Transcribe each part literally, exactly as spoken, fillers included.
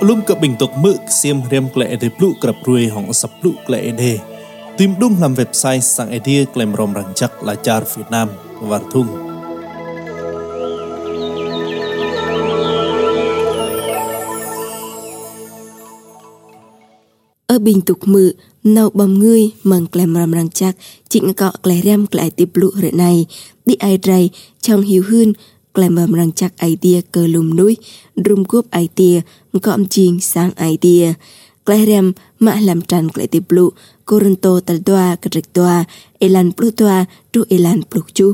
lum cập bình tục mự xiêm rem klệ để blu cập ruồi hỏng sập blu klệ đề tìm đúng làm website sang idea klem rom răng chắc là char Việt Nam và thung ở bình tục mự nâu bầm ngươi mừng klem rom răng chắc chỉnh cọ klệ rem klệ tiếp blu rệ này đi ai ray trong hiếu hơn klem rom răng chắc idea cơ lùm núi rum cúp idea cọm chiên sang idea klệ rem mạ làm tràn klệ tiếp blu Coronto tal doa kadrek doa elan plu doa tu elan plu chu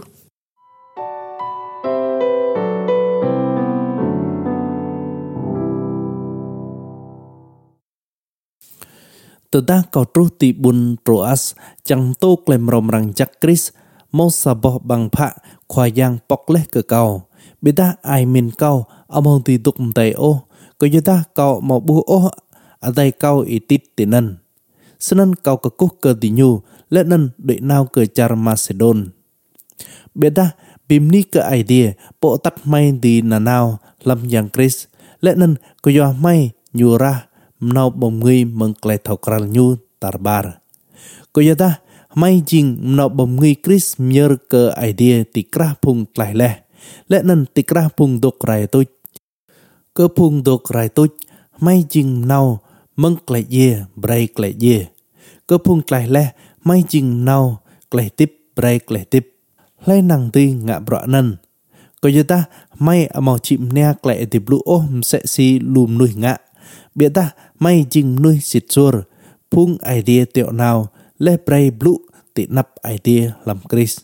từ ta cầu tru ti bun troas chẳng tô klem rom răng chắc Chris mau sabo bằng phạ khoa giang bọc leh cơ cầu bị ta ai min cầu among ti tuk mtai o có như ta cầu mau bu o ở đây cầu itit tinan senan kau ke kuh ke dinyu lenan doi nau ke jar Macedon beda bimni ke idea po tat mai di nanau lam yang Chris lenan ko yo mai nyura nau bom ngui meng klai thau kral nyu tarbar ko yo ta mai jing nau bom ngui Chris myer ke idea tikrah phung klai leh lenan tikrah phung dok rai tu ke phung dok rai tu mai jing nau meng klai ye brai klai ye cơ phung klai le mai jing nau klai tip brai klai tip lai nang ti ngạ bro nan ko yata mai amau chim nea klai tip lu o sẽ si lum nuôi ngạ bia ta mai jing nuôi sit sur phung idea tiệu nào le brai blu ti nap idea làm Chris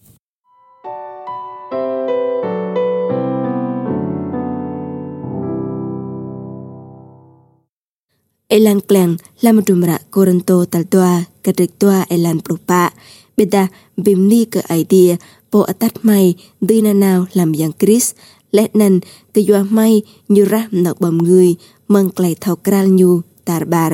elan kleng lam dumra Coronto tal doa kadrek doa elan prupa beda bimni ke idea po atat mai dina nào làm yang Chris letnan ke yo mai nyurah nak bom người meng klai thau kral nyu tarbar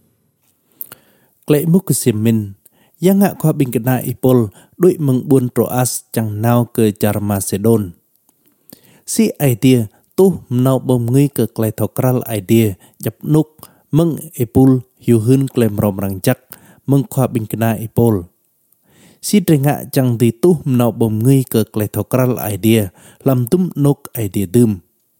klai muk simin yang ngạ khoa bình kena ipol doi meng bun troas chẳng nào ke jar Macedon si idea tu nau bom người ke klai thau kral idea jap nuk meng epul hiu hun klem rom rang chắc meng khoa bình kena ipol si drenga chẳng di tu nau bom ngui ke klai thokral idea lam tum nok idea dum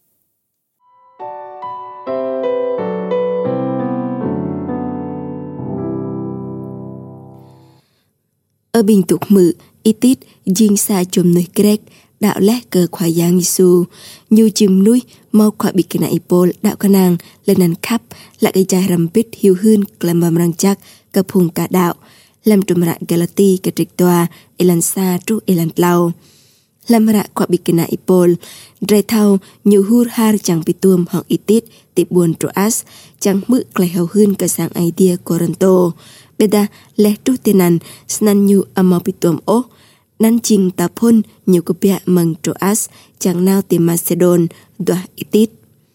ở bình tục mự itit jing sa chum nơi grek đạo lẽ cơ khoa giang Giêsu nhiều chim núi mau khoa bị kena ipol đạo ca nàng lên nàn khắp lại cái trái rầm pít hiu hơn làm bầm răng chắc cặp hùng cả đạo làm trùm rạ Galati cái trịch toa elan sa tru elan lau làm rạ khoa bị kena ipol drai thau nhiều hur har chẳng bị tuom họng itit tị buồn troas chẳng mự klai hầu hơn cả sang idea Coronto beda leh tu tenan snan nyu amau bị tuom o nan ching ta phun nhiều cái bia mừng troas chẳng nào tìm Macedon đoa itit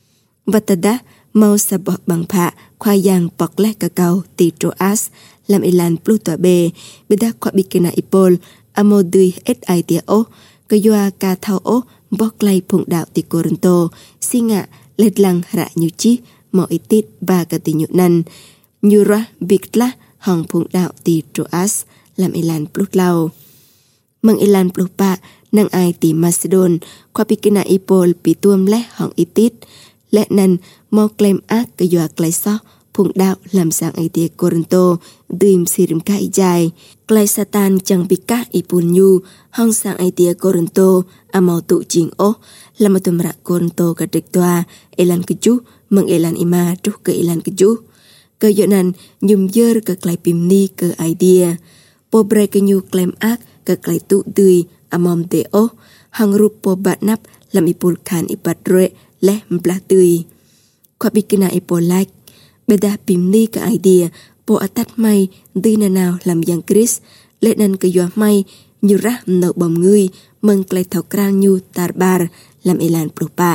và tada mau sabah bằng phạ khoa giang bọc leh cả cầu tì troas làm elan pluto be beda khoa bikena ipol amo dui et idea o cái yoa ca thao o bọc lay phụng đạo tì Coronto singa led lang ra nhiều chi mo itit ba cả tì nyu nan nyura bikla hong phụng đạo tì troas làm elan plut lao mang elan plupa nang ai ti Macedon khoa bikena ipol pi tuom leh hong itit lẽ nan mau claim ác cái doa klai so phụng đạo làm sang idea Coronto dim sirim kai jai klai satan chẳng bị các ipun nyu hong sang idea Coronto amau tu ching o làm tum ra Coronto ka dik toa elan keju mang elan ima tu ke elan keju ke yo nan nhum yer ke klai pimni ke idea po bre ke nyu claim ác ke klai tu dui amom te o hang rup po bat nap lam ipul khan ipat re leh mplah tui khoa bikena ipol like beda pimni ke idea po atat mai dina nào làm yang Chris lệ nan ke yo mai nyurah nau bom người meng klai thau kral nyu tarbar làm elan propa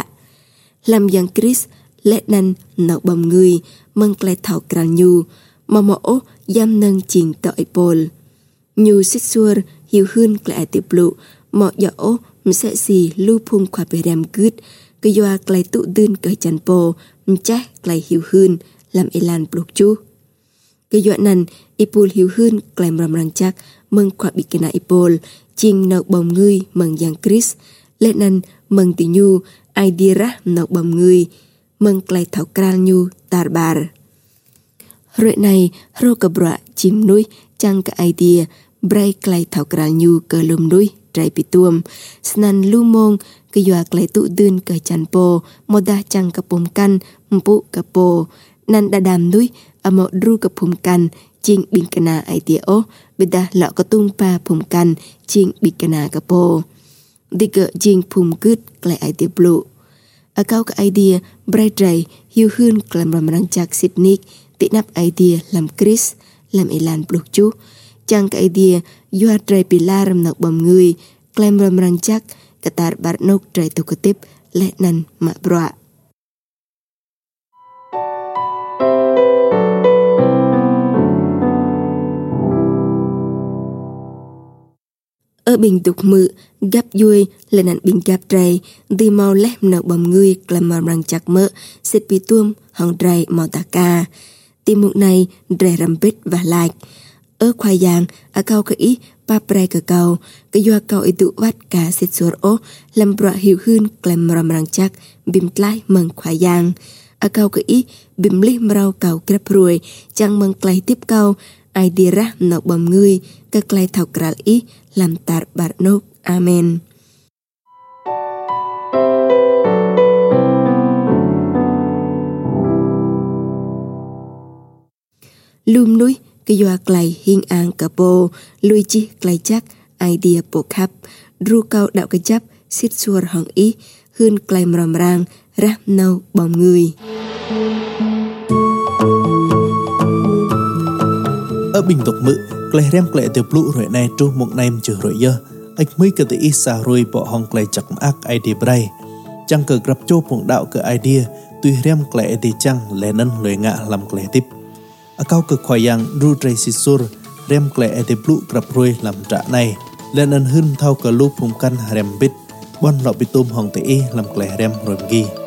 làm yang Chris lệ nan nau bom người meng klai thau kral nyu mà mo o yam nang ching to ipol nyu sit sur hiu hun klai ti plu mo yo o mse si lu phung khoa berem good ke yo klai tu dun ke chan po Mchah klai hiu hun lam elan pluk chu. Cái dọa nằn ipul hiu hun klem ram rang chắc mừng khoa bị kena ipol ching nợ bồng người mừng giang Chris lệ nằn mừng tì nhu ai đi ra nợ bồng người mừng klai thảo kral nhu tar bar. Rồi này rô cà bọa chim nuôi chăng cả idea bray klai thảo kral nhu cơ lùm nuôi trai pituam snan lu mong cái dọa klai tụ dưn cơ chan po moda chăng cả pom kan mpu cả po nan đã đàm nuôi amo dru cả pom kan ching bin kana idea o beda lọ có tung pa pom kan ching bin kana cả po diga jing pum good klai idea blue a kau ka idea bray trai hiu hun klam ram rang chak Sydney tị nắp idea làm Chris làm elan bluk chu chang ka idea yua trai pilar ram nak bom người klam ram rang chak katar bar nok trai tu kutip le nan ma bra. Ở bình tục mự gấp vui là nạn bình gấp trai đi mau lép nợ bầm người làm mà răng chặt mỡ xịt bị tuông hòn trai màu tà ca tìm mục này rẻ rằm bít và lại ở khoai giang ở cao cái ý ba prai cờ cao cái doa cao ý tụ vắt cả xịt sủa ố làm bọa hiệu hơn làm mà răng chặt bìm lại mừng khoai giang ở cao cái ý bìm lì mrau cao kẹp ruồi chẳng mừng clay tiếp cao ai đi ra nợ bầm người cái clay thảo kral ý làm tar bar nok amen. Lùm núi cái doa clay hình ang capo lui chi clay chắc idea bộ khắp ru cao đạo cái chấp xít xua hòn ý hơn clay mram rang ra nâu bom người. Ở bình tục mự klei rem klei tiêu blu rồi này tru một nem chữ rồi giờ ách mới cái tự isa rồi bỏ hong klei chặt ác idea bray chẳng cờ grab cho phong đạo cái idea tuy rem klei thì chẳng lẽ nân lời ngạ làm klei tiếp ở cao cực khoai yang ru tray sisur rem klei tiêu blu grab rồi làm trả này lẽ nân hơn thao cờ lu phong căn rem bit bon lọ bị tôm hong tự làm klei rem rồi ghi